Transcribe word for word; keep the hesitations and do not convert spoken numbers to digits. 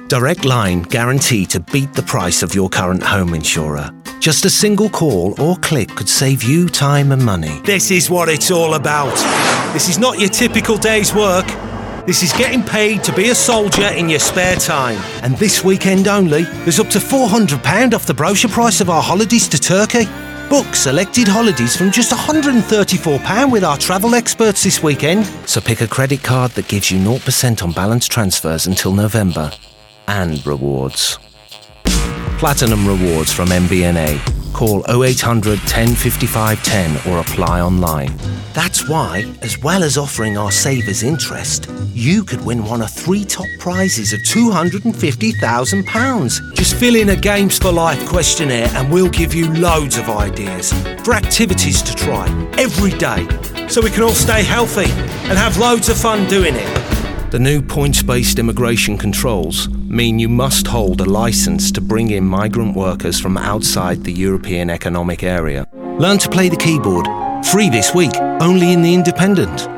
Direct Line guarantee to beat the price of your current home insurer. Just a single call or click could save you time and money. This is what it's all about. This is not your typical day's work. This is getting paid to be a soldier in your spare time. And this weekend only, there's up to four hundred pounds off the brochure price of our holidays to Turkey. Book selected holidays from just one hundred thirty-four pounds with our travel experts this weekend. So pick a credit card that gives you zero percent on balance transfers until November. And rewards. Platinum Rewards from M B N A. Call oh eight hundred, ten fifty-five ten or apply online. That's why, as well as offering our savers interest, you could win one of three top prizes of two hundred fifty thousand pounds. Just fill in a Games for Life questionnaire and we'll give you loads of ideas for activities to try every day so we can all stay healthy and have loads of fun doing it. The new points-based immigration controls mean you must hold a licence to bring in migrant workers from outside the European Economic Area. Learn to play the keyboard. Free this week, only in The Independent.